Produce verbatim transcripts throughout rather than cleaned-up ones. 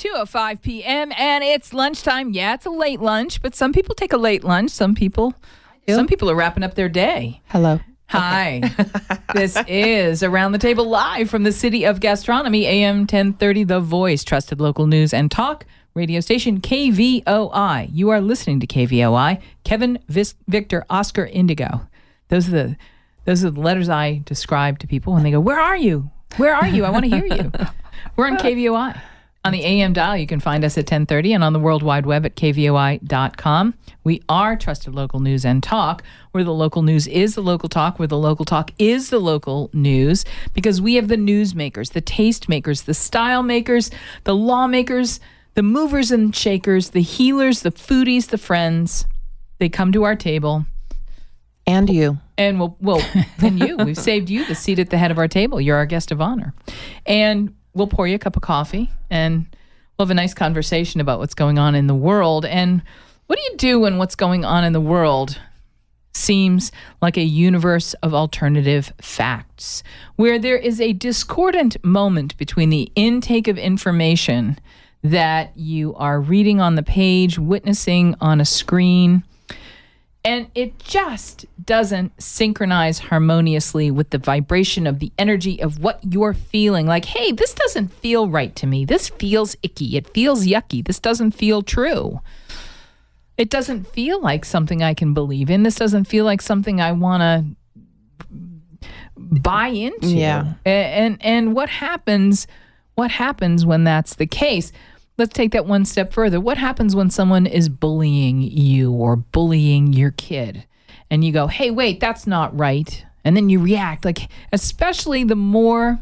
two oh five p.m. and it's lunchtime. Yeah, it's a late lunch, but some people take a late lunch. Some people, some people are wrapping up their day. Hello. Hi. Okay. This is Around the Table live from the City of Gastronomy, A M ten thirty, The Voice, trusted local news and talk radio station K V O I. You are listening to K V O I. Kevin, Vis- Victor, Oscar, Indigo. Those are the those are the letters I describe to people when they go, "Where are you? Where are you? I want to hear you." We're on K V O I. On the A M dial, you can find us at ten thirty and on the World Wide Web at K V O I dot com. We are trusted local news and talk, where the local news is the local talk, where the local talk is the local news, because we have the news makers, the taste makers, the style makers, the lawmakers, the movers and shakers, the healers, the foodies, the friends. They come to our table. And you. And we'll, well, then you. We've saved you the seat at the head of our table. You're our guest of honor. And we'll pour you a cup of coffee and we'll have a nice conversation about what's going on in the world. And what do you do when what's going on in the world seems like a universe of alternative facts, where there is a discordant moment between the intake of information that you are reading on the page, witnessing on a screen, and it just doesn't synchronize harmoniously with the vibration of the energy of what you're feeling. Like, hey, this doesn't feel right to me. This feels icky. It feels yucky. This doesn't feel true. It doesn't feel like something I can believe in. This doesn't feel like something I want to buy into. Yeah. And, and and what happens? What happens when that's the case? Let's take that one step further. What happens when someone is bullying you or bullying your kid and you go, hey, wait, that's not right. And then you react, like, especially the more,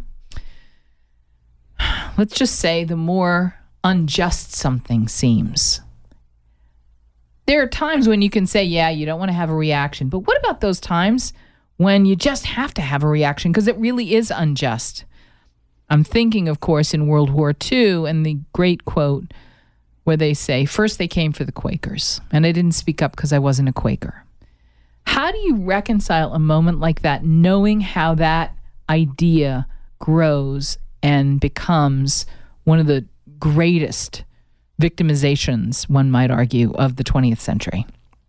let's just say, the more unjust something seems. There are times when you can say, yeah, you don't want to have a reaction. But what about those times when you just have to have a reaction because it really is unjust? I'm thinking, of course, in World War Two and the great quote where they say, first they came for the Quakers, and I didn't speak up because I wasn't a Quaker. How do you reconcile a moment like that, knowing how that idea grows and becomes one of the greatest victimizations, one might argue, of the twentieth century?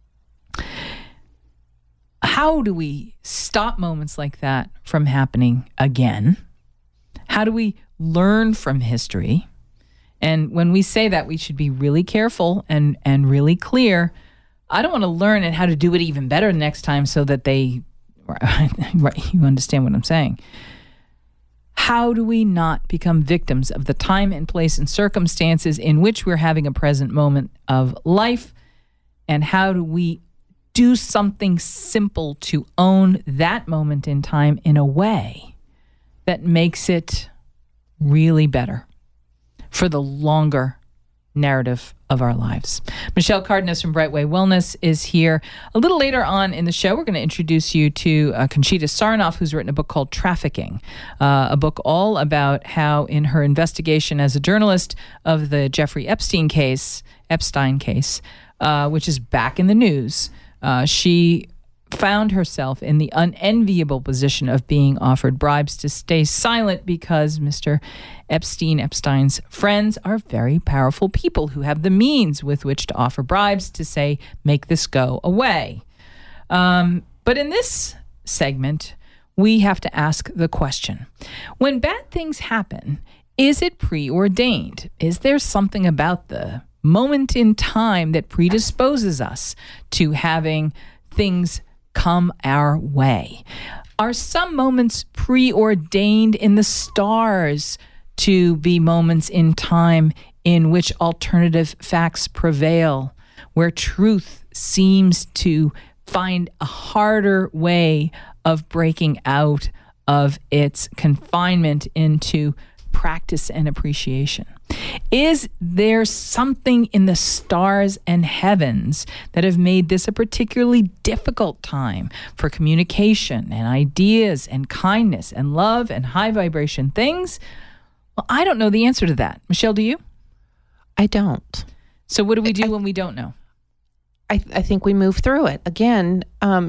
How do we stop moments like that from happening again? How do we learn from history? And when we say that, we should be really careful and, and really clear. I don't want to learn and how to do it even better next time so that they, right, you understand what I'm saying. How do we not become victims of the time and place and circumstances in which we're having a present moment of life? And how do we do something simple to own that moment in time in a way that makes it really better for the longer narrative of our lives? Michelle Cardenas from Brightway Wellness is here. A little later on in the show, we're going to introduce you to uh, Conchita Sarnoff, who's written a book called Trafficking, uh, a book all about how in her investigation as a journalist of the Jeffrey Epstein case, Epstein case, uh, which is back in the news, uh, she found herself in the unenviable position of being offered bribes to stay silent because Mister Epstein, Epstein's friends are very powerful people who have the means with which to offer bribes to say, make this go away. Um, but in this segment, we have to ask the question, when bad things happen, is it preordained? Is there something about the moment in time that predisposes us to having things come our way? Are some moments preordained in the stars to be moments in time in which alternative facts prevail, where truth seems to find a harder way of breaking out of its confinement into practice and appreciation? Is there something in the stars and heavens that have made this a particularly difficult time for communication and ideas and kindness and love and high vibration things? Well, I don't know the answer to that. Michelle, do you? I don't. So what do we do I, when we don't know? I, I think we move through it. Again, um,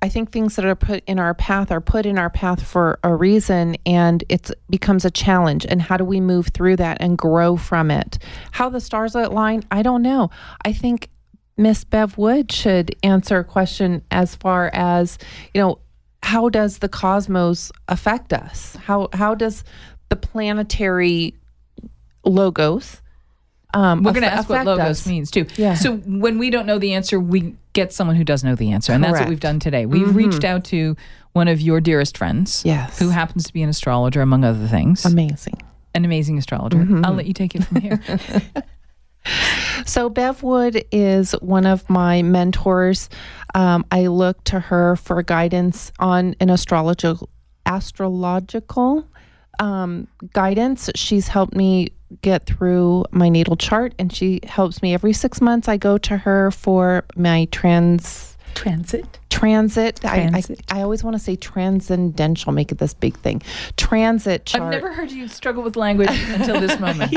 I think things that are put in our path are put in our path for a reason, and it becomes a challenge. And how do we move through that and grow from it? How the stars align, I don't know. I think Miss Bev Wood should answer a question as far as, you know, how does the cosmos affect us? How how does the planetary logos Um, We're going to ask what logos us. means too. Yeah. So when we don't know the answer, we get someone who does know the answer. And Correct. that's what we've done today. We've Mm-hmm. reached out to one of your dearest friends, Yes. who happens to be an astrologer, among other things. Amazing. An amazing astrologer. Mm-hmm. I'll let you take it from here. So Bev Wood is one of my mentors. Um, I look to her for guidance on an astrological astrological um, guidance. She's helped me get through my natal chart, and she helps me every six months. I go to her for my trans transit. Transit. Transit. I, I, I always want to say transcendental, make it this big thing. Transit chart. I've never heard you struggle with language until this moment.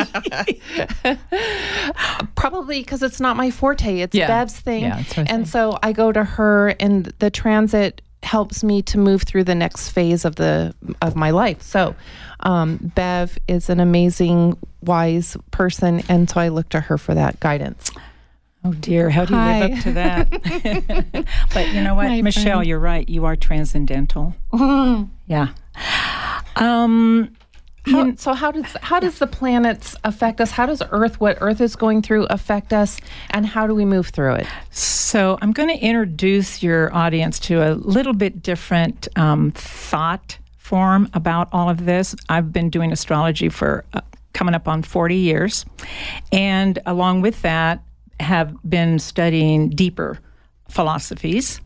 Probably because it's not my forte. It's Yeah. Bev's thing. Yeah, it's her and thing. so I go to her, and the transit helps me to move through the next phase of the of my life. So um, Bev is an amazing, wise person, and so I look to her for that guidance. Oh dear, how do you Hi. live up to that? But you know what, Hi, Michelle, friend. you're right. You are transcendental. Yeah. Um, How, you- so how does how does the planets affect us? How does Earth, what Earth is going through, affect us, and how do we move through it? So I'm going to introduce your audience to a little bit different um, thought form about all of this. I've been doing astrology for uh, coming up on forty years, and along with that, have been studying deeper philosophies.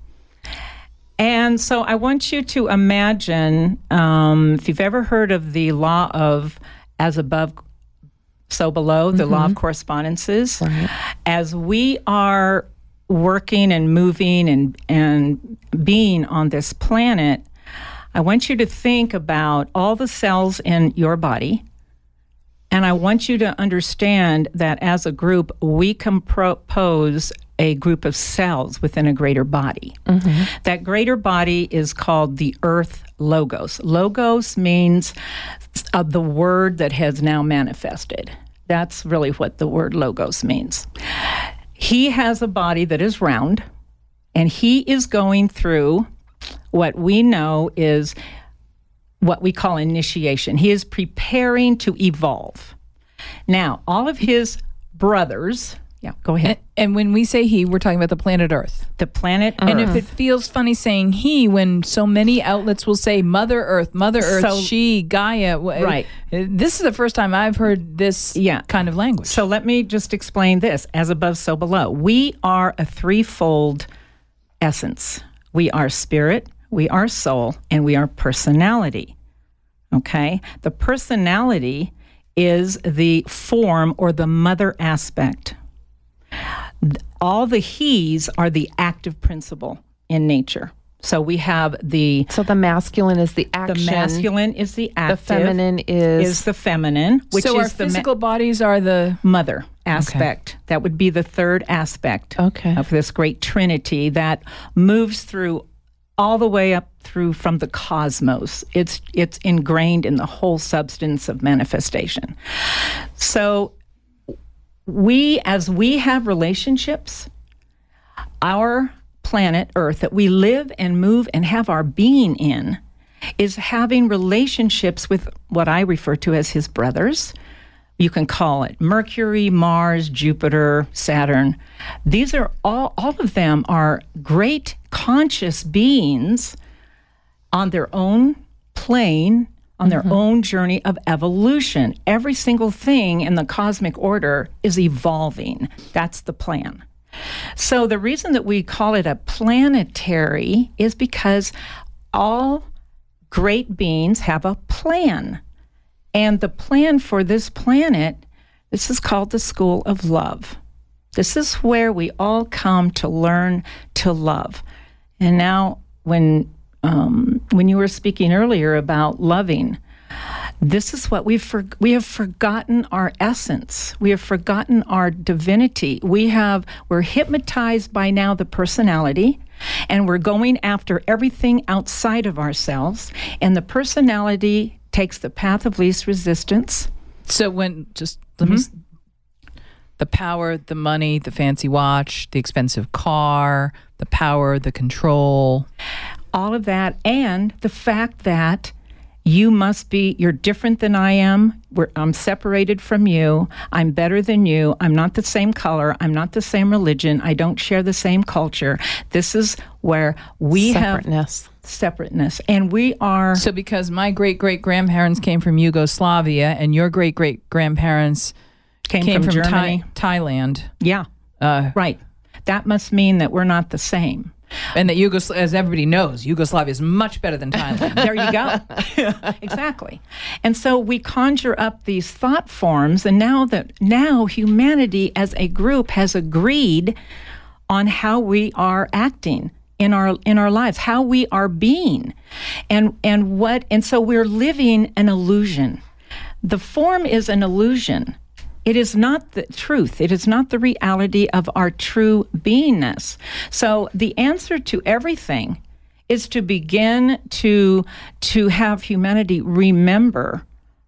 And so I want you to imagine, um, if you've ever heard of the law of as above, so below, the law of correspondences, Right. as we are working and moving and, and being on this planet, I want you to think about all the cells in your body. And I want you to understand that as a group, we compose a group of cells within a greater body. That greater body is called the Earth Logos. Logos means uh, the word that has now manifested. That's really what the word logos means. He has a body that is round, and he is going through what we know is what we call initiation. He is preparing to evolve. Now, all of his brothers, yeah, go ahead. And, and when we say he, we're talking about the planet Earth. The planet Earth. And if it feels funny saying he when so many outlets will say Mother Earth, Mother Earth, So- she, Gaia. w- Right. uh, This is the first time I've heard this Yeah. kind of language. So let me just explain this, as above, so below. We are a threefold essence. We are spirit, we are soul, and we are personality. Okay? The personality is the form or the mother aspect. All the he's are the active principle in nature. So we have the So the masculine is the the action. masculine is the The active, feminine is, is the feminine, which so is our the ma- physical bodies are the mother aspect. That would be the third aspect Okay. of this great trinity that moves through all the way up through from the cosmos. It's it's ingrained in the whole substance of manifestation. So we, as we have relationships, our planet Earth that we live and move and have our being in is having relationships with what I refer to as his brothers. You can call it Mercury, Mars, Jupiter, Saturn. These are all, all of them are great conscious beings on their own plane, on their own journey of evolution. Every single thing in the cosmic order is evolving. That's the plan. So the reason that we call it a planetary is because all great beings have a plan. And the plan for this planet, this is called the School of Love. This is where we all come to learn to love. And now when um, when you were speaking earlier about loving, this is what we've for, we have forgotten our essence. We have forgotten our divinity. We have we're hypnotized by now the personality. and we're going after everything outside of ourselves, and the personality takes the path of least resistance. So when just let Mm-hmm. me, the power, the money, the fancy watch, the expensive car, the power, the control, all of that, and the fact that you must be, you're different than I am. We're, I'm separated from you. I'm better than you. I'm not the same color. I'm not the same religion. I don't share the same culture. This is where we Separateness. have separateness. And we are. So because my great-great-grandparents came from Yugoslavia and your great-great-grandparents came, came from, from Germany. Thai- Thailand, Yeah, uh, right. That must mean that we're not the same. and that Yugosl- as everybody knows, Yugoslavia is much better than Thailand. There you go. Exactly. And so we conjure up these thought forms, and now that now humanity as a group has agreed on how we are acting in our in our lives, how we are being. And and what and so we're living an illusion. The form is an illusion. It is not the truth. It is not the reality of our true beingness. So the answer to everything is to begin to, to have humanity remember,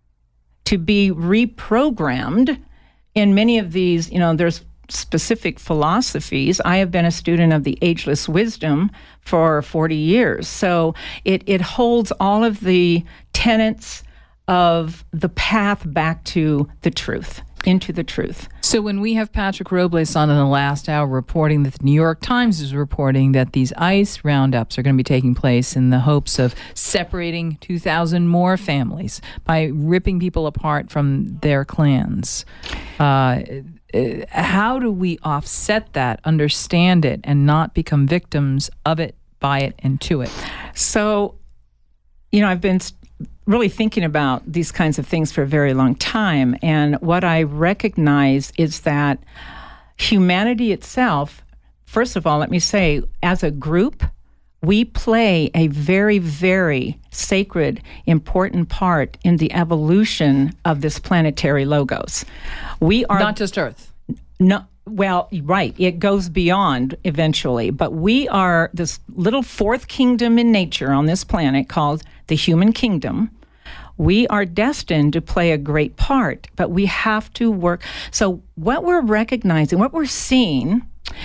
to be reprogrammed in many of these, you know, there's specific philosophies. I have been a student of the ageless wisdom for forty years. So it, it holds all of the tenets of the path back to the truth. Into the truth. So when we have Patrick Robles on in the last hour reporting that the New York Times is reporting that these ICE roundups are going to be taking place in the hopes of separating two thousand more families by ripping people apart from their clans, uh, how do we offset that, understand it, and not become victims of it, by it, and to it? So, you know, I've been st- really thinking about these kinds of things for a very long time. And what I recognize is that humanity itself, first of all, let me say, as a group, we play a very, very sacred, important part in the evolution of this planetary logos. We are Not just Earth. No, well, right. It goes beyond eventually, but we are this little fourth kingdom in nature on this planet called the human kingdom. We are destined to play a great part, but we have to work. So what we're recognizing, what we're seeing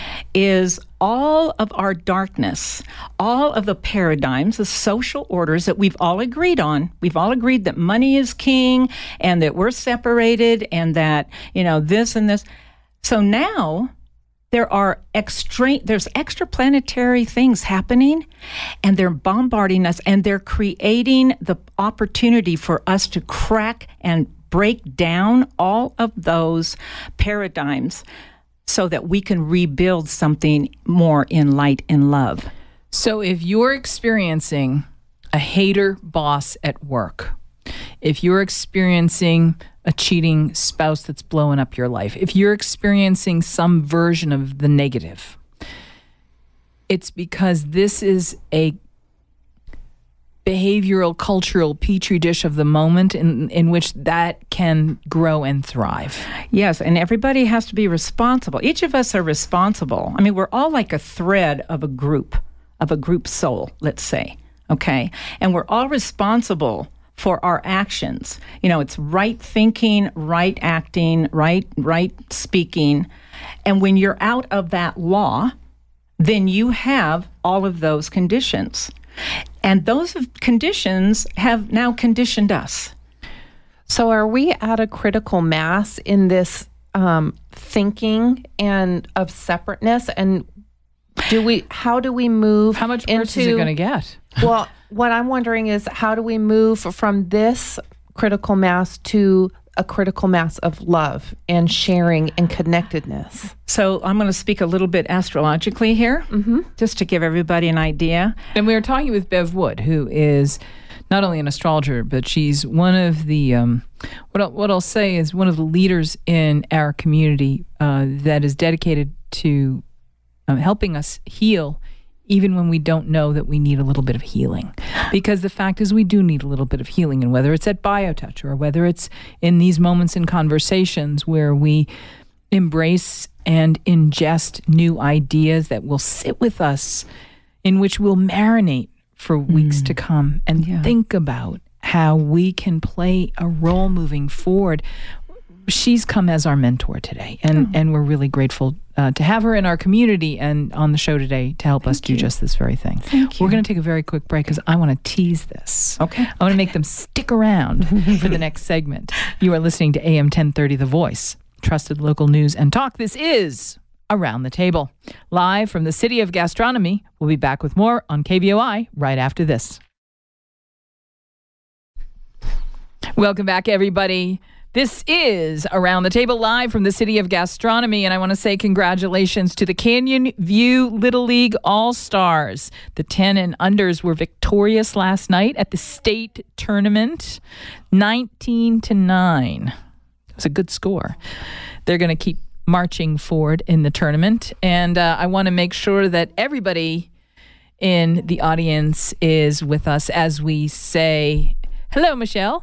is all of our darkness, all of the paradigms, the social orders that we've all agreed on. We've all agreed that money is king and that we're separated and that, you know, this and this. So now there are extra, there's extraplanetary things happening, and they're bombarding us, and they're creating the opportunity for us to crack and break down all of those paradigms so that we can rebuild something more in light and love. So if you're experiencing a hater boss at work, if you're experiencing a cheating spouse that's blowing up your life, if you're experiencing some version of the negative, it's because this is a behavioral, cultural petri dish of the moment in, in which that can grow and thrive. Yes, and everybody has to be responsible. Each of us are responsible. I mean, we're all like a thread of a group, of a group soul, let's say, okay? And we're all responsible for our actions. You know, it's right thinking, right acting, right right speaking. And when you're out of that law, then you have all of those conditions. And those conditions have now conditioned us. So are we at a critical mass in this um, thinking and of separateness? And do we? How do we move? How much into, worse is it going to get? Well, what I'm wondering is how do we move from this critical mass to a critical mass of love and sharing and connectedness? So I'm going to speak a little bit astrologically here, mm-hmm. just to give everybody an idea. And we were talking with Bev Wood, who is not only an astrologer, but she's one of the, um, what, I'll, what I'll say is one of the leaders in our community uh, that is dedicated to um, helping us heal even when we don't know that we need a little bit of healing. Because the fact is we do need a little bit of healing, and whether it's at BioTouch or whether it's in these moments in conversations where we embrace and ingest new ideas that will sit with us in which we'll marinate for weeks mm. to come and yeah. think about how we can play a role moving forward. She's come as our mentor today, and, oh. and we're really grateful uh, to have her in our community and on the show today to help Thank us do you. just this very thing. Thank we're you. going to take a very quick break because I want to tease this. Okay. I want to make them stick around for the next segment. You are listening to A M ten thirty, The Voice, trusted local news and talk. This is Around the Table. Live from the City of Gastronomy. We'll be back with more on K V O I right after this. Welcome back, everybody. This is Around the Table, live from the City of Gastronomy, and I want to say congratulations to the Canyon View Little League All-Stars. The ten and unders were victorious last night at the state tournament, nineteen to nine. It was a good score. They're going to keep marching forward in the tournament, and uh, I want to make sure that everybody in the audience is with us as we say, hello, Michelle.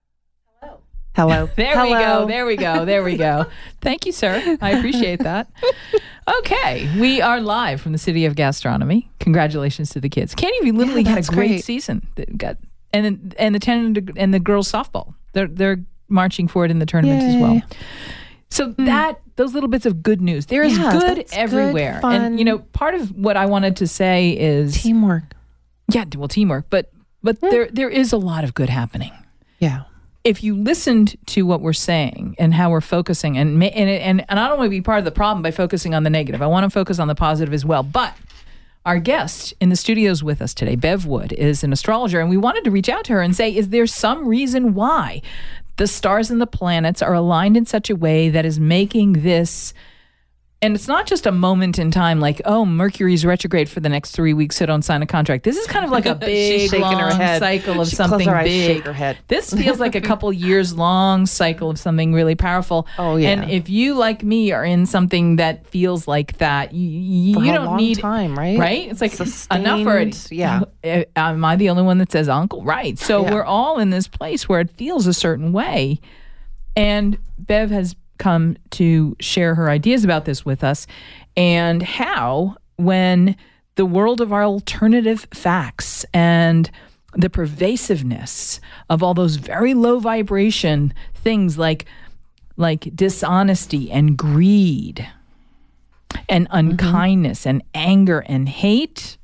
Hello. There Hello. we go. There we go. There we go. Thank you, sir. I appreciate that. Okay. We are live from the City of Gastronomy. Congratulations to the kids. Canyon View Little Yeah, League had a that's great, great. season. They got and and the ten and the girls softball. They're they're marching forward in the tournament Yay. as well. So mm. that those little bits of good news. There is Yeah, good that's everywhere. good, and you know, part of what I wanted to say is Teamwork. Yeah, well, teamwork, but but mm. there there is a lot of good happening. Yeah. If you listened to what we're saying and how we're focusing, and and and, and I don't want to be part of the problem by focusing on the negative. I want to focus on the positive as well. But our guest in the studios with us today, Bev Wood, is an astrologer, and we wanted to reach out to her and say, is there some reason why the stars and the planets are aligned in such a way that is making this, and it's not just a moment in time like, oh, Mercury's retrograde for the next three weeks, so don't sign a contract. This is kind of like a big, long her head. cycle of she something her eyes, big. Shake her head. This feels like a couple years long cycle of something really powerful. Oh, yeah. And if you, like me, are in something that feels like that, you, For you a don't long need time, right? Right? It's like Sustained, enough already. Yeah. Am I the only one that says uncle? Right. So Yeah. we're all in this place where it feels a certain way. And Bev has come to share her ideas about this with us and how, when the world of our alternative facts and the pervasiveness of all those very low vibration things like like dishonesty and greed and unkindness mm-hmm. and anger and hate.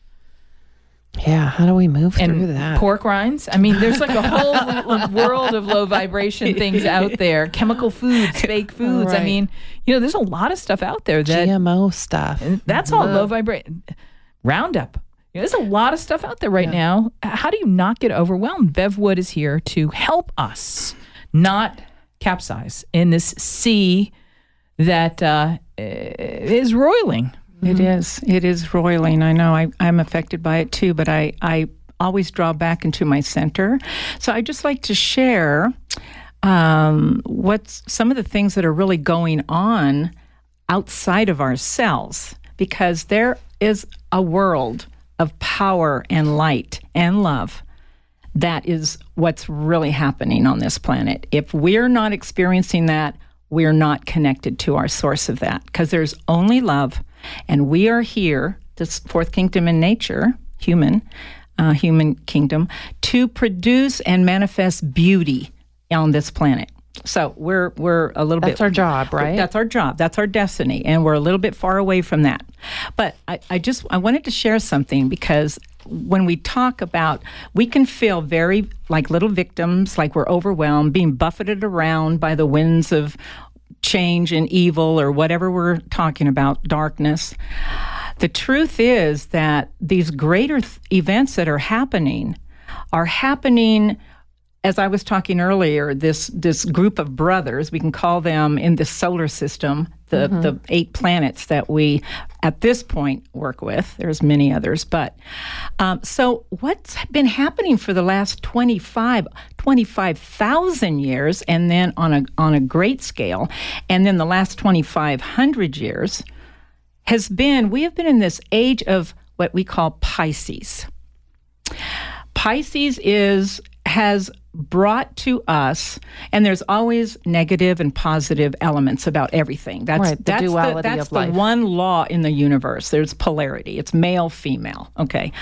Yeah, how do we move and through that? Pork rinds. I mean, there's like a whole world of low vibration things out there. Chemical foods, fake foods. Right. I mean, you know, there's a lot of stuff out there that G M O stuff. that's all low vibration. Roundup. You know, there's a lot of stuff out there right Yeah. now. How do you not get overwhelmed? Bev Wood is here to help us not capsize in this sea that uh, is roiling. It is. It is roiling. I know. I, I'm affected by it too, but I, I always draw back into my center. So I just like to share um, what's some of the things that are really going on outside of ourselves, because there is a world of power and light and love. That is what's really happening on this planet. If we're not experiencing that, we're not connected to our source of that, because there's only love. And we are here, this fourth kingdom in nature, human, uh, human kingdom, to produce and manifest beauty on this planet. So we're we're a little That's bit... That's our job, right? That's our job. That's our destiny. And we're a little bit far away from that. But I, I just, I wanted to share something, because when we talk about, we can feel very like little victims, like we're overwhelmed, being buffeted around by the winds of change and evil or whatever we're talking about, darkness. The truth is that these greater th- events that are happening are happening, as I was talking earlier, this this group of brothers, we can call them in the solar system, the, mm-hmm. the eight planets that we, at this point, work with. There's many others. But um, so what's been happening for the last twenty-five, twenty-five thousand years, and then on a on a great scale, and then the last twenty-five hundred years, has been, we have been in this age of what we call Pisces. Pisces is has brought to us, and there's always negative and positive elements about everything. That's Right, the that's duality the, that's of the life. one law in the universe. There's polarity. It's male, female. Okay.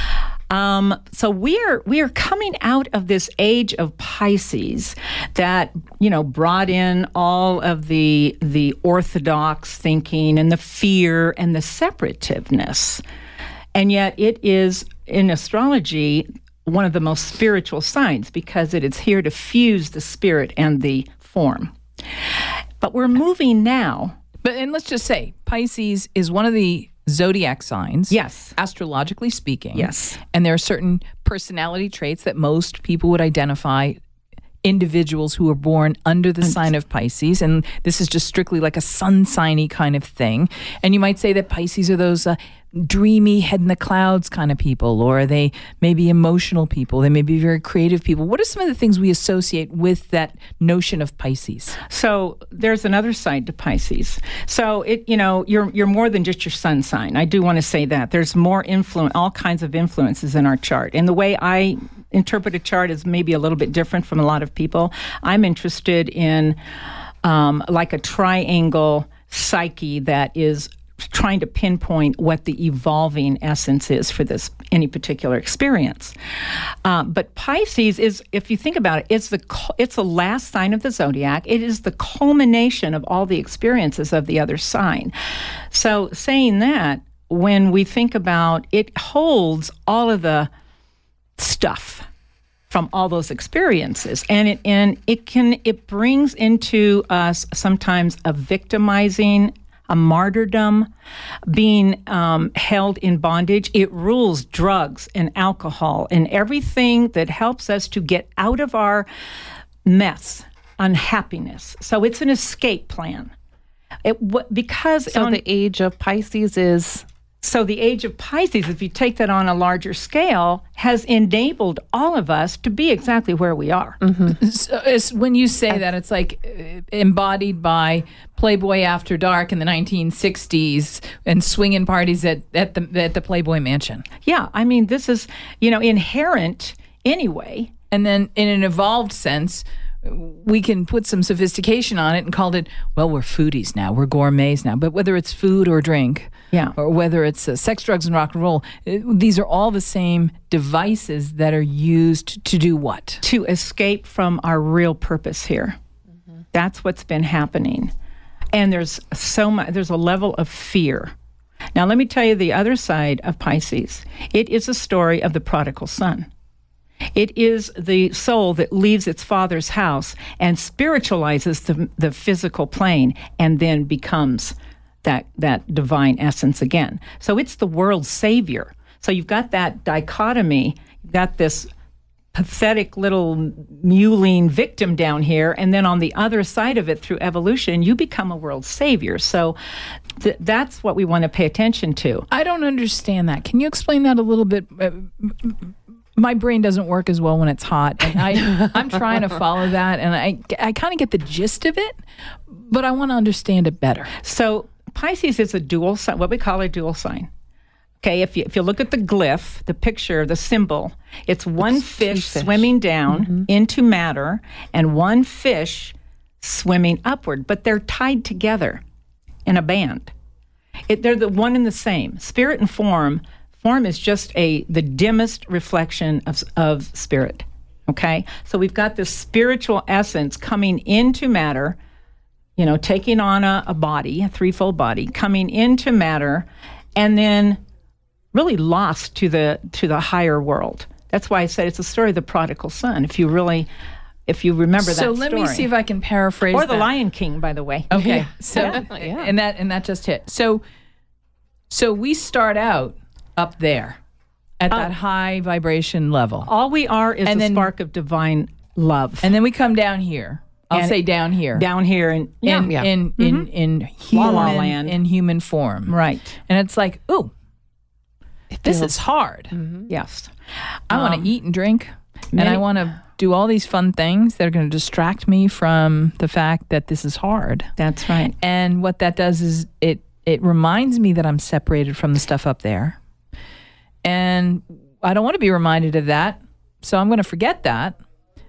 Um, so we're we're coming out of this age of Pisces that, you know, brought in all of the the orthodox thinking and the fear and the separativeness. And yet it is, in astrology, one of the most spiritual signs because it is here to fuse the spirit and the form. But we're moving now. But and let's just say Pisces is one of the zodiac signs. Yes. Astrologically speaking. Yes. And there are certain personality traits that most people would identify individuals who are born under the sign of Pisces. And this is just strictly like a sun signy kind of thing. And you might say that Pisces are those uh, dreamy, head in the clouds kind of people, or they may be emotional people. They may be very creative people. What are some of the things we associate with that notion of Pisces? So there's another side to Pisces. So it, you know, you're you're more than just your sun sign. I do want to say that there's more influence, all kinds of influences in our chart. And the way I interpret a chart is maybe a little bit different from a lot of people. I'm interested in um, like a triangle psyche that is trying to pinpoint what the evolving essence is for this any particular experience. Uh, but Pisces is, if you think about it, it's the it's the last sign of the zodiac. It is the culmination of all the experiences of the other sign. So saying that, when we think about it, holds all of the stuff from all those experiences, and it and it can it brings into us sometimes a victimizing, a martyrdom, being um, held in bondage. It rules drugs and alcohol and everything that helps us to get out of our mess, unhappiness. So it's an escape plan. It w- because So on, the age of Pisces is so the age of Pisces, if you take that on a larger scale, has enabled all of us to be exactly where we are. So it's, when you say that, it's like uh, embodied by Playboy After Dark in the nineteen sixties and swinging parties at, at the at the Playboy Mansion. Yeah, I mean, this is, you know, inherent anyway. And then in an evolved sense, we can put some sophistication on it and call it, well, we're foodies now, we're gourmets now. But whether it's food or drink, Yeah. or whether it's uh, sex, drugs, and rock and roll, uh, these are all the same devices that are used to do what? To escape from our real purpose here. Mm-hmm. That's what's been happening. And there's so much, there's a level of fear. Now, let me tell you the other side of Pisces. It is a story of the prodigal son. It is the soul that leaves its father's house and spiritualizes the, the physical plane and then becomes that that divine essence again. So it's the world's savior. So you've got that dichotomy. You've got this pathetic little mewling victim down here, and then on the other side of it, through evolution, you become a world savior. So th- that's what we want to pay attention to. I don't understand that. Can you explain that a little bit? Uh, my brain doesn't work as well when it's hot, and I, I'm trying to follow that, and I, I kind of get the gist of it, but I want to understand it better. So Pisces is a dual sign, what we call a dual sign. Okay, if you if you look at the glyph, the picture, the symbol, it's one It's two fish, fish. swimming down into matter and one fish swimming upward, but they're tied together in a band. It, they're the one and the same. Spirit and form. Form is just a the dimmest reflection of of spirit. Okay, so we've got this spiritual essence coming into matter, you know, taking on a, a body, a threefold body, coming into matter, and then really lost to the to the higher world. That's why I said it's a story of the prodigal son. If you really, if you remember that So story. let me see if I can paraphrase Or the that. Lion King, by the way. Okay, so Yeah. and that and that just hit. So so we start out up there at that high vibration level, All we are is And a then- spark of divine love. and then we come down here. I'll And say down here, down here, and yeah, in Yeah. in, in in human La La Land. in human form, right, and it's like, ooh, this is hard. yes. I want Um, to eat and drink, and I many- want to do all these fun things that are going to distract me from the fact that this is hard. That's right. And what that does is it it reminds me that I'm separated from the stuff up there. And I don't want to be reminded of that. So I'm going to forget that.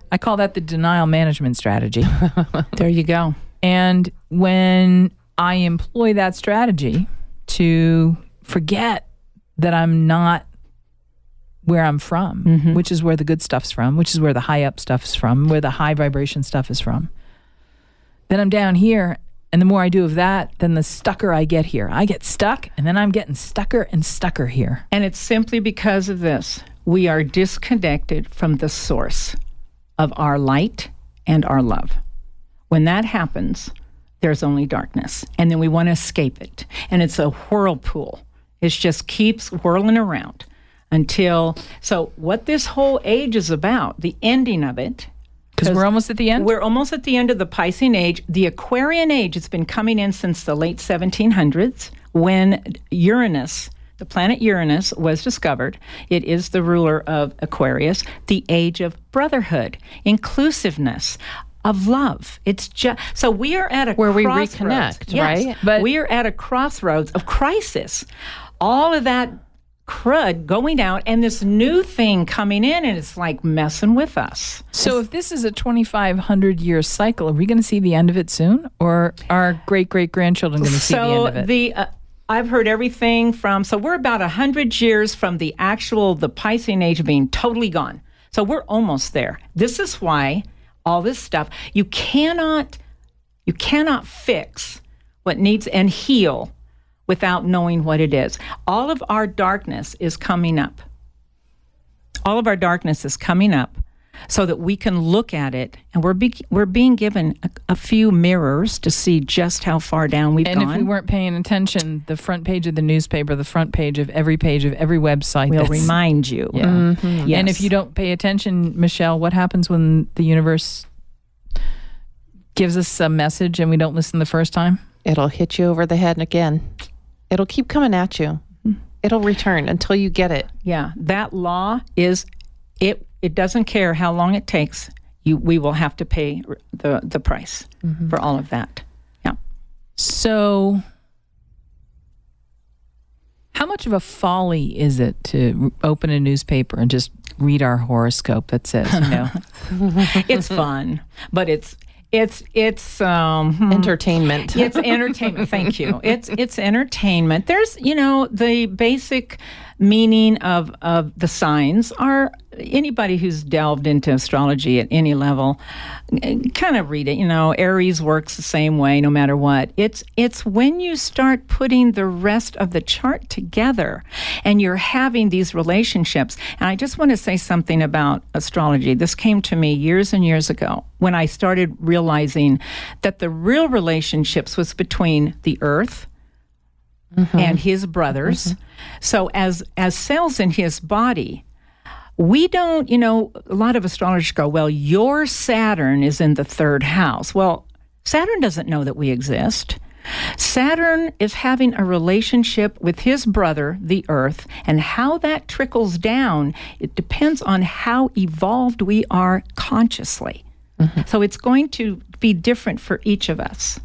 I call that the denial management strategy. There you go. And when I employ that strategy to forget that I'm not where I'm from, mm-hmm. which is where the good stuff's from, which is where the high up stuff's from, where the high vibration stuff is from, then I'm down here. And the more I do of that, then the stucker I get here. I get stuck, and then I'm getting stucker and stucker here. And it's simply because of this. We are disconnected from the source of our light and our love. When that happens, there's only darkness. And then we want to escape it. And it's a whirlpool. It just keeps whirling around until... So what this whole age is about, the ending of it... Because we're almost at the end? We're almost at the end of the Piscean age. The Aquarian age has been coming in since the late seventeen hundreds when Uranus, the planet Uranus, was discovered. It is the ruler of Aquarius, the age of brotherhood, inclusiveness, of love. It's just so we are at a where we crossroads. reconnect, yes, right? But we are at a crossroads of crisis. All of that crud going out and this new thing coming in, and it's like messing with us. So if this is a twenty-five hundred year cycle, are we going to see the end of it soon, or are great great grandchildren going to see so the end of it? the uh, I've heard everything from so we're about a hundred years from the actual the Piscean age being totally gone. So we're almost there. This is why all this stuff you cannot you cannot fix what needs and heal without knowing what it is. All of our darkness is coming up. All of our darkness is coming up so that we can look at it, and we're be, we're being given a, a few mirrors to see just how far down we've and gone. And if we weren't paying attention, the front page of the newspaper, the front page of every page of every website will remind you. Yeah. Mm-hmm. Yes. And if you don't pay attention, Michelle, what happens when the universe gives us a message and we don't listen the first time? It'll hit you over the head again. It'll keep coming at you. It'll return until you get it. Yeah, that law is, it It doesn't care how long it takes. You, we will have to pay the, the price mm-hmm. for all of that. Yeah. So how much of a folly is it to open a newspaper and just read our horoscope that says, you know? It's fun, but it's It's it's um, entertainment. It's entertainment. Thank you. It's it's entertainment. There's you know the basic meaning of of the signs are anybody who's delved into astrology at any level kind of read it. You know, Aries works the same way no matter what. It's it's when you start putting the rest of the chart together and you're having these relationships. And I just want to say something about astrology. This came to me years and years ago when I started realizing that the real relationships was between the earth mm-hmm. and his brothers. Mm-hmm. So as as cells in his body, we don't, you know, a lot of astrologers go, well, your Saturn is in the third house. Well, Saturn doesn't know that we exist. Saturn is having a relationship with his brother, the Earth, and how that trickles down, it depends on how evolved we are consciously. Mm-hmm. So it's going to be different for each of us.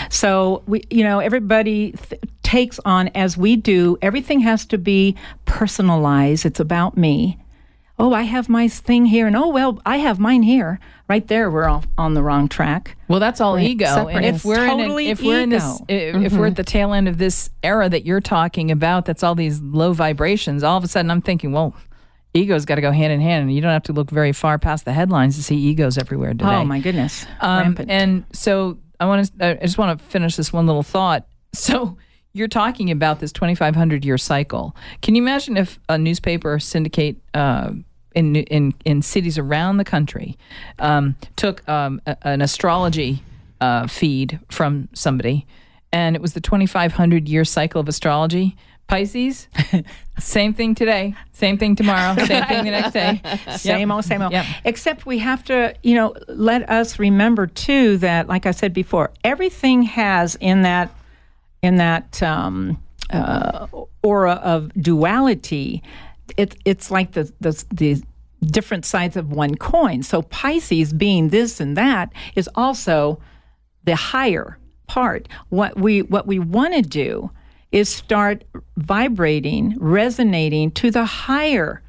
So, we, you know, everybody th- takes on, as we do, everything has to be personalized. It's about me. Oh, I have my thing here, and oh, well, I have mine here. Right there, we're all on the wrong track. Well, that's all right. ego. Separate. And if we're totally in, a, if we're in this, if, mm-hmm. if we're at the tail end of this era that you're talking about, that's all these low vibrations. All of a sudden, I'm thinking, well, ego's got to go hand in hand, and you don't have to look very far past the headlines to see egos everywhere today. Oh my goodness, um, rampant. And so I want to. I just want to finish this one little thought. So you're talking about this twenty-five hundred year cycle. Can you imagine if a newspaper syndicate uh, in in in cities around the country um, took um, a, an astrology uh, feed from somebody, and it was the twenty-five hundred year cycle of astrology? Pisces, same thing today, same thing tomorrow, same thing the next day. Same Yep. old, same old. Yep. Except we have to, you know, let us remember too that, like I said before, everything has in that in that um, uh, aura of duality. It's it's like the the the different sides of one coin. So Pisces, being this and that, is also the higher part. What we what we want to do is start vibrating, resonating to the higher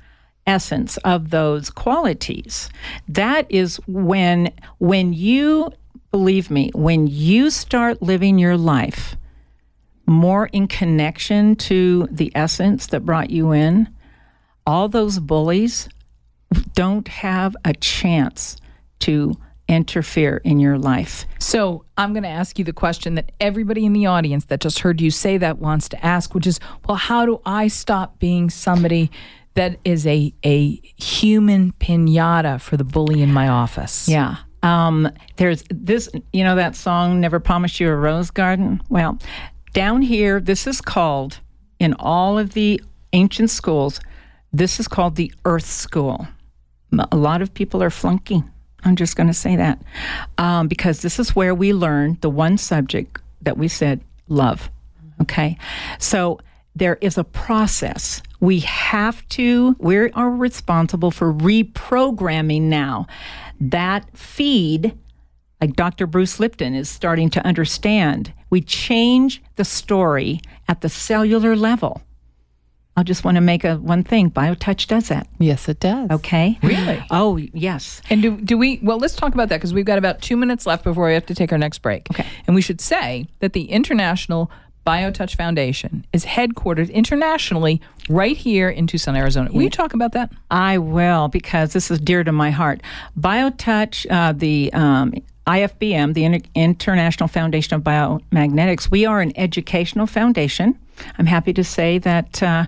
essence of those qualities. That is when, when you, believe me, when you start living your life more in connection to the essence that brought you in, all those bullies don't have a chance to interfere in your life. So I'm going to ask you the question that everybody in the audience that just heard you say that wants to ask, which is, well, how do I stop being somebody that is a a human piñata for the bully in my office? Yeah. Um, there's this, you know, that song, Never Promised You a Rose Garden? Well, down here, this is called, in all of the ancient schools, this is called the Earth School. A lot of people are flunking. I'm just going to say that. Um, because this is where we learn the one subject that we said, love. Okay? So there is a process. We have to, we are responsible for reprogramming now that feed, like Doctor Bruce Lipton is starting to understand. We change the story at the cellular level. I just want to make a one thing. BioTouch does that. Yes, it does. Okay. Really? Oh, yes. And do do we, well, let's talk about that because we've got about two minutes left before we have to take our next break. Okay. And we should say that the International BioTouch Foundation is headquartered internationally right here in Tucson, Arizona. Will you talk about that? I will, because this is dear to my heart. BioTouch, uh, the um, I F B M, the Inter- International Foundation of Biomagnetics, we are an educational foundation. I'm happy to say that uh,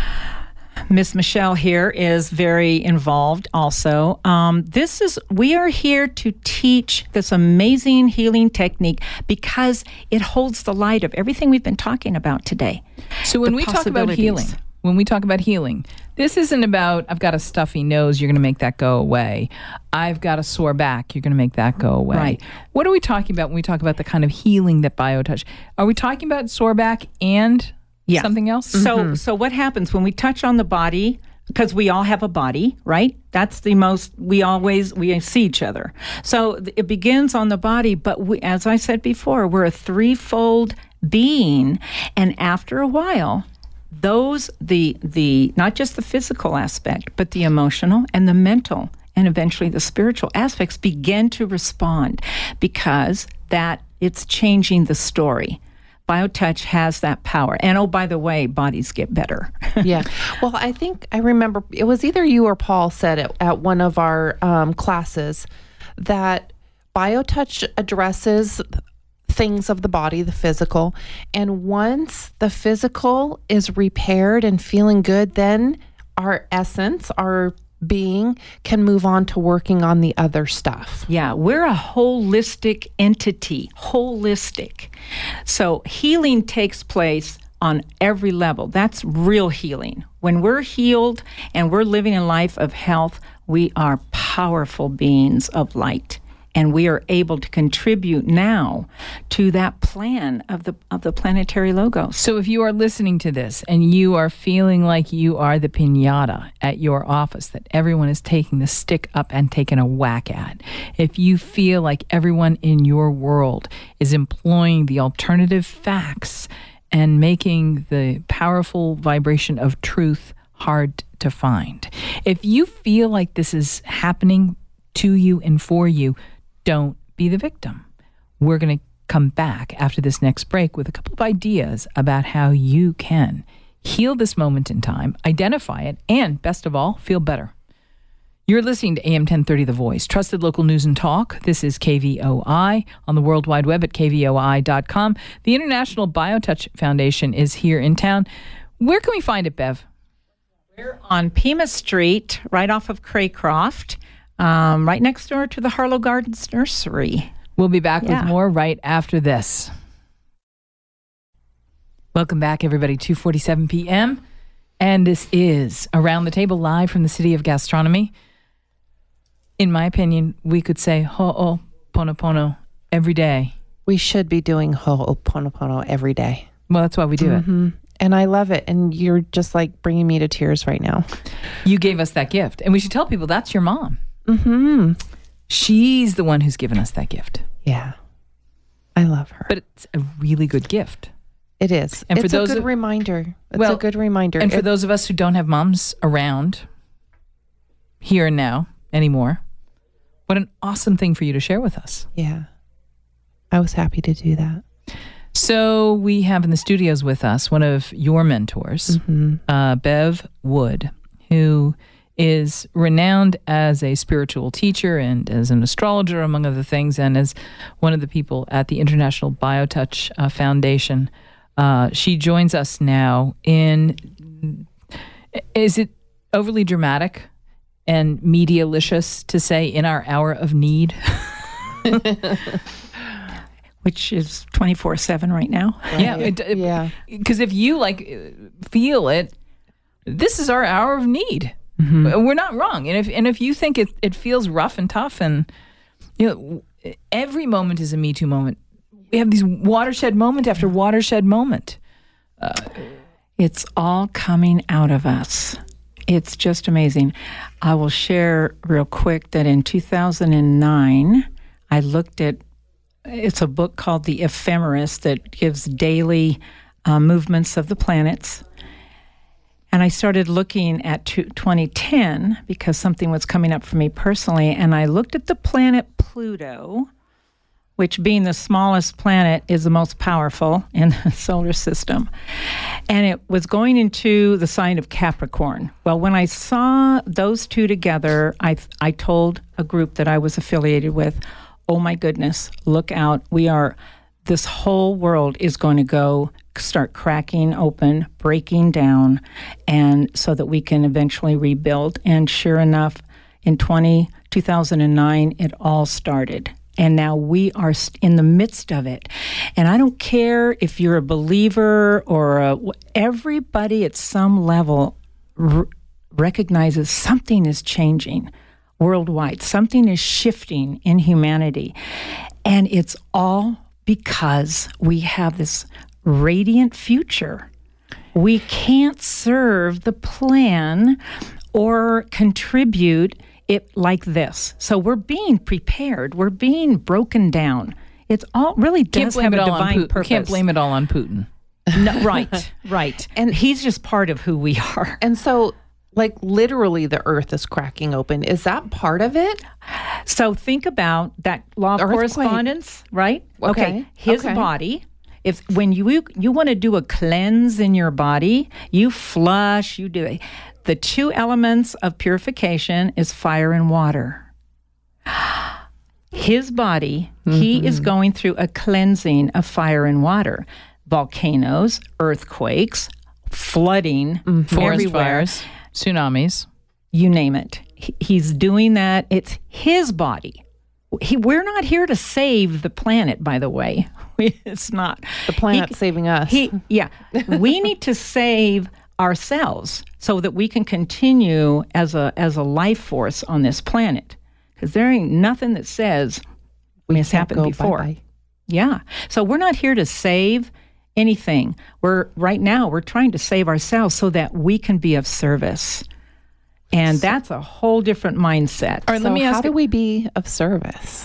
Miss Michelle here is very involved also. Um, this is, we are here to teach this amazing healing technique because it holds the light of everything we've been talking about today. So when The we talk about possibilities. healing, when we talk about healing, this isn't about, I've got a stuffy nose, you're going to make that go away. I've got a sore back, you're going to make that go away. Right. What are we talking about when we talk about the kind of healing that BioTouch? Are we talking about sore back and Yeah. something else? So, so what happens when we touch on the body? Because we all have a body, right? That's the most, we always, we see each other. So th- it begins on the body, but we, as I said before, we're a threefold being. And after a while, those, the, the, not just the physical aspect, but the emotional and the mental and eventually the spiritual aspects begin to respond because that it's changing the story. BioTouch has that power. And oh, by the way, bodies get better. Yeah. Well, I think I remember it was either you or Paul said it at one of our um, classes that BioTouch addresses things of the body, the physical. And once the physical is repaired and feeling good, then our essence, our being can move on to working on the other stuff. Yeah, we're a holistic entity, holistic. So healing takes place on every level. That's real healing. When we're healed and we're living a life of health, we are powerful beings of light. And we are able to contribute now to that plan of the of the planetary logos. So if you are listening to this and you are feeling like you are the piñata at your office that everyone is taking the stick up and taking a whack at, if you feel like everyone in your world is employing the alternative facts and making the powerful vibration of truth hard to find, if you feel like this is happening to you and for you, don't be the victim. We're going to come back after this next break with a couple of ideas about how you can heal this moment in time, identify it, and best of all, feel better. You're listening to A M ten thirty The Voice, trusted local news and talk. This is K V O I on the World Wide Web at K V O I dot com. The International BioTouch Foundation is here in town. Where can we find it, Bev? We're on Pima Street, right off of Craycroft. Um, right next door to the Harlow Gardens Nursery. We'll be back Yeah. with more right after this. Welcome back, everybody. two forty-seven p.m. And this is Around the Table, live from the City of Gastronomy. In my opinion, we could say ho'oponopono every day. We should be doing ho'oponopono every day. Well, that's why we do Mm-hmm. And I love it. And you're just like bringing me to tears right now. it. You gave us that gift. And we should tell people that's your mom. Mm-hmm. She's the one who's given us that gift. Yeah. I love her. But it's a really good gift. It is. And for it's those a good of- remander. It's Well, a good reminder. And for It- those of us who don't have moms around, here and now anymore. What an awesome thing for you to share with us. Yeah. I was happy to do that. So we have in the studios with us one of your mentors, mm-hmm. uh, Bev Wood, who is renowned as a spiritual teacher and as an astrologer, among other things, and as one of the people at the International BioTouch uh, Foundation. Uh, she joins us now in, is it overly dramatic and media-licious to say in our hour of need? Which is twenty-four seven right now. Right. Yeah. It, it, yeah. Because if you like feel it, this is our hour of need. Mm-hmm. We're not wrong. And if and if you think it, it feels rough and tough, and you know, every moment is a Me Too moment. We have these watershed moment after watershed moment. Uh, it's all coming out of us. It's just amazing. I will share real quick that in two thousand nine, I looked at, it's a book called The Ephemeris that gives daily uh, movements of the planets. And I started looking at twenty ten because something was coming up for me personally. And I looked at the planet Pluto, which being the smallest planet is the most powerful in the solar system. And it was going into the sign of Capricorn. Well, when I saw those two together, I I told a group that I was affiliated with, oh my goodness, look out. We are, this whole world is going to go start cracking open, breaking down, and so that we can eventually rebuild. And sure enough, in two thousand nine, it all started. And now we are in the midst of it. And I don't care if you're a believer or a, everybody at some level r- recognizes something is changing worldwide. Something is shifting in humanity. And it's all because we have this radiant future. We can't serve the plan or contribute it like this. So we're being prepared. We're being broken down. It's all really does have a divine purpose. Can't blame it all on Putin. No, right, right. And he's just part of who we are. And so, like, literally the earth is cracking open. Is that part of it? So think about that law of Earthquake. correspondence, right? Okay. okay. His okay. body, if when you you want to do a cleanse in your body, you flush, you do it. The two elements of purification is fire and water. His body, mm-hmm. he is going through a cleansing of fire and water. Volcanoes, earthquakes, flooding, mm-hmm. forest everywhere. fires, tsunamis. You name it. He, he's doing that. It's his body. He, we're not here to save the planet, by the way. It's not. The planet's he, saving us. He, yeah. We need to save ourselves so that we can continue as a as a life force on this planet. Because there ain't nothing that says we this happened before. Bye-bye. Yeah. So we're not here to save anything. We're right now we're trying to save ourselves so that we can be of service. And so, that's a whole different mindset. All right, so let me ask, how do we be of service?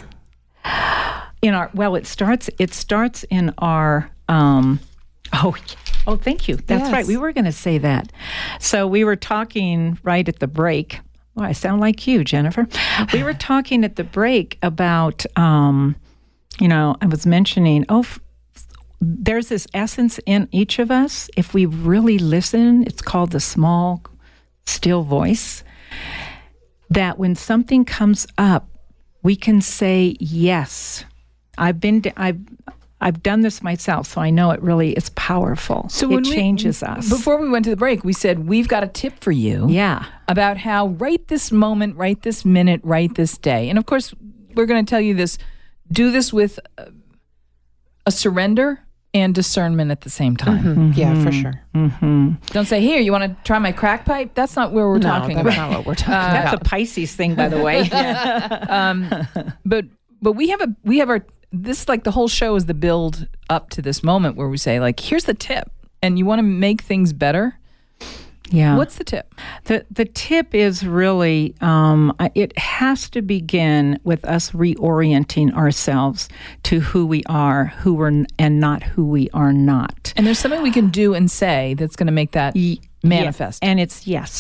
In our well, it starts it starts in our um oh oh thank you. That's yes. right. We were going to say that. So we were talking right at the break. Oh, I sound like you, Jennifer. We were talking at the break about um you know, I was mentioning oh f- there's this essence in each of us. If we really listen, it's called the small still voice, that when something comes up, we can say yes. I've been, I've, I've done this myself, so I know it really is powerful. So it changes we, us. Before we went to the break, we said we've got a tip for you. Yeah, about how right this moment, right this minute, right this day, and of course we're going to tell you this. Do this with a, a surrender and discernment at the same time. Mm-hmm. Mm-hmm. Yeah, for sure. Mm-hmm. Don't say, here, you want to try my crack pipe? That's not where we're no, talking that's about. not what we're talking uh, about. That's a Pisces thing, by the way. yeah. um, but but we have a we have our this like the whole show is the build up to this moment where we say like, here's the tip, and you want to make things better. Yeah. What's the tip? The the tip is really, um, it has to begin with us reorienting ourselves to who we are, who we're, and not who we are not. And there's something we can do and say that's going to make that y- manifest. Yeah. And it's yes.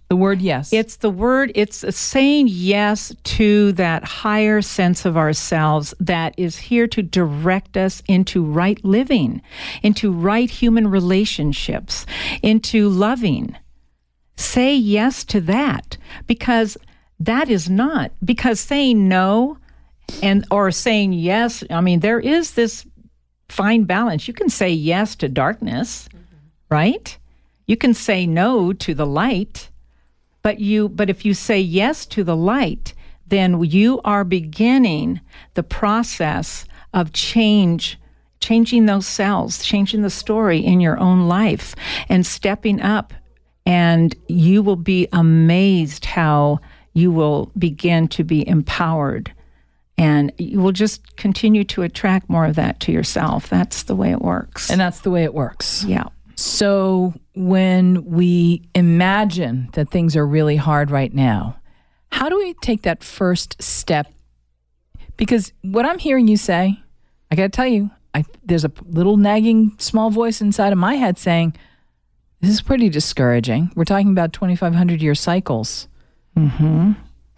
The word yes. It's the word, it's saying yes to that higher sense of ourselves that is here to direct us into right living, into right human relationships, into loving. Say yes to that, because that is not, because saying no and or saying yes, I mean, there is this fine balance. You can say yes to darkness, mm-hmm. right? You can say no to the light. But you, but if you say yes to the light, then you are beginning the process of change, changing those cells, changing the story in your own life, and stepping up. And you will be amazed how you will begin to be empowered. And you will just continue to attract more of that to yourself. That's the way it works. And that's the way it works. Yeah. So when we imagine that things are really hard right now, how do we take that first step? Because what I'm hearing you say, I got to tell you, I, there's a little nagging small voice inside of my head saying, this is pretty discouraging. We're talking about twenty-five hundred year cycles. Mm-hmm.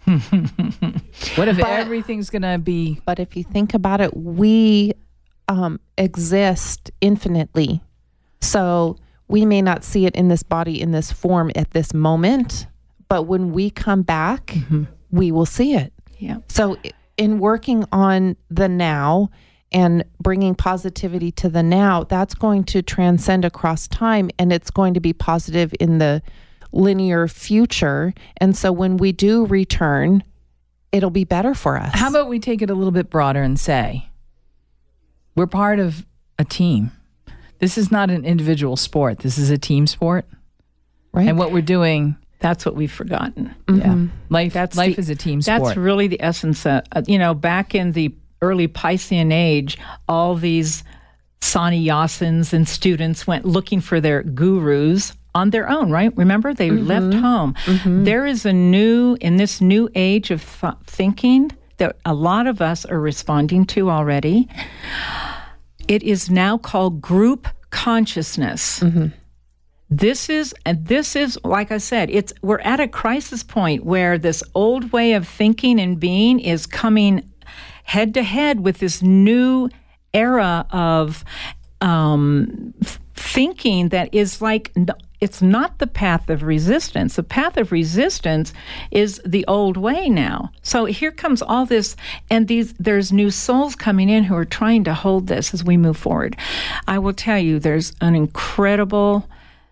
What if But- everything's going to be... But if you think about it, we um, exist infinitely. So we may not see it in this body, in this form at this moment, but when we come back, Mm-hmm. we will see it. Yeah. So i- in working on the now and bringing positivity to the now, that's going to transcend across time, and it's going to be positive in the linear future. And so when we do return, it'll be better for us. How about we take it a little bit broader and say, we're part of a team. This is not an individual sport. This is a team sport. right? And what we're doing, That's what we've forgotten. yeah, life, That's life the- is a team sport. That's really the essence. Of, uh, you know, back in the early Piscean age, all these sannyasins and students went looking for their gurus on their own, right? Remember, they left home. There is a new, in this new age of th- thinking that a lot of us are responding to already. It is now called group consciousness. This is, and this is, like I said, it's we're at a crisis point where this old way of thinking and being is coming head to head with this new era of um, f- thinking that is like, n- it's not the path of resistance. The path of resistance is the old way now. So here comes all this, and these there's new souls coming in who are trying to hold this as we move forward. I will tell you, there's an incredible...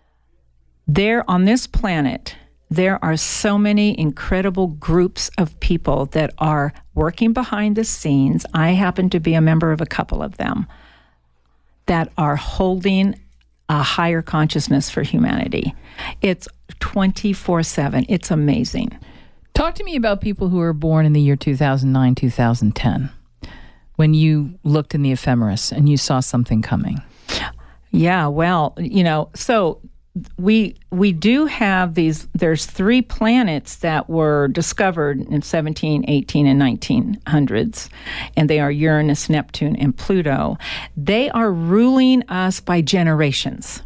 There on this planet, there are so many incredible groups of people that are working behind the scenes. I happen to be a member of a couple of them that are holding a higher consciousness for humanity. It's twenty-four seven. It's amazing. Talk to me about people who were born in the year two thousand nine, two thousand ten, when you looked in the ephemeris and you saw something coming. Yeah, well, you know, so we we do have these, there's three planets that were discovered in seventeen, eighteen, and nineteen hundreds, and they are Uranus, Neptune, and Pluto. They are ruling us by generations.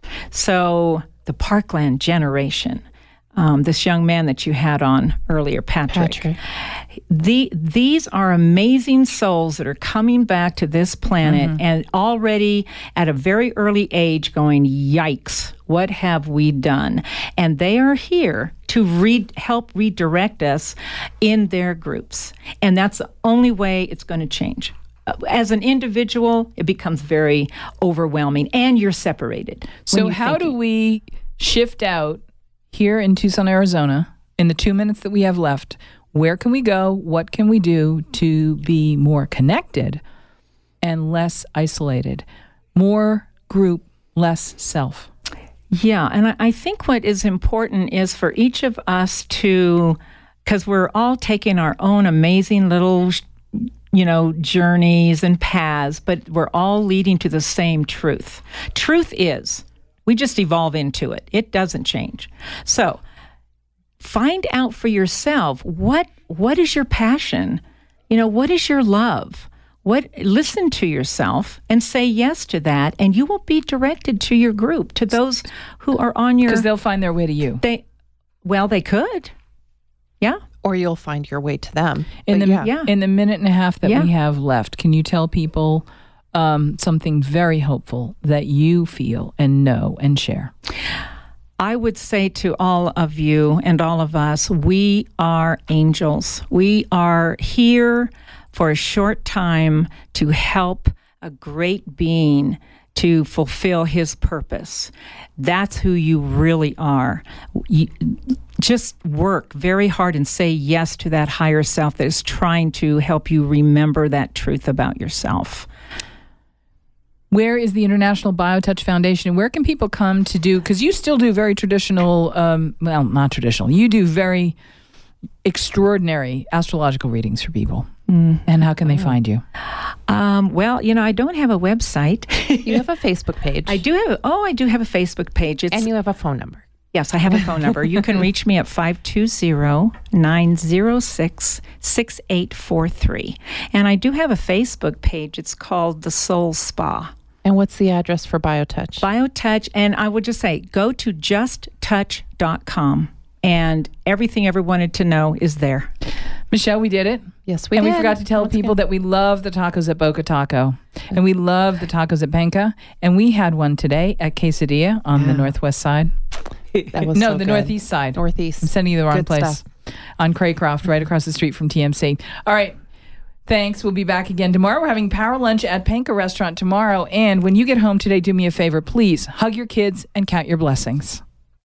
So the Parkland generation, um, this young man that you had on earlier, Patrick, Patrick. The, these are amazing souls that are coming back to this planet and already at a very early age going, yikes, what have we done? And they are here to re- help redirect us in their groups. And that's the only way it's going to change. Uh, As an individual, it becomes very overwhelming, and you're separated. So how do we shift out here in Tucson, Arizona, in the two minutes that we have left? Where can we go? What can we do to be more connected and less isolated? More group, less self. Yeah, and I, I think what is important is for each of us to, because we're all taking our own amazing little, you know, journeys and paths, but we're all leading to the same truth. Truth is, we just evolve into it. It doesn't change. So find out for yourself, what what is your passion? You know, what is your love? What listen to yourself and say yes to that, and you will be directed to your group, to those who are on your. Because they'll find their way to you. They, Well, they could. Yeah. Or you'll find your way to them. In But the yeah. yeah. in the minute and a half that Yeah. we have left, can you tell people um, something very hopeful that you feel and know and share? I would say to all of you and all of us, we are angels. We are here for a short time to help a great being to fulfill his purpose. That's who you really are. You, just work very hard and say yes to that higher self that is trying to help you remember that truth about yourself. Where is the International BioTouch Foundation, and where can people come to do, because you still do very traditional, um, well, not traditional, you do very extraordinary astrological readings for people. Mm. And how can they find you? Um, well, you know, I don't have a website. You have a Facebook page. I do have, oh, I do have a Facebook page. It's, And you have a phone number. yes, I have a phone number. You can reach me at five two zero, nine zero six, six eight four three. And I do have a Facebook page. It's called The Soul Spa. And what's the address for BioTouch? BioTouch, and I would just say, go to just touch dot com, and everything you ever wanted to know is there. Michelle, we did it. Yes, we and did. we forgot to tell Once people again. that we love the tacos at Boca Taco. And we love the tacos at Penca. And we had one today at Quesadilla on the northwest side. That was no, so the good. northeast side. Northeast. I'm sending you the wrong Good place. stuff. On Craycroft, right across the street from T M C. All right. Thanks. We'll be back again tomorrow. We're having power lunch at Penca Restaurant tomorrow. And when you get home today, do me a favor, please hug your kids and count your blessings.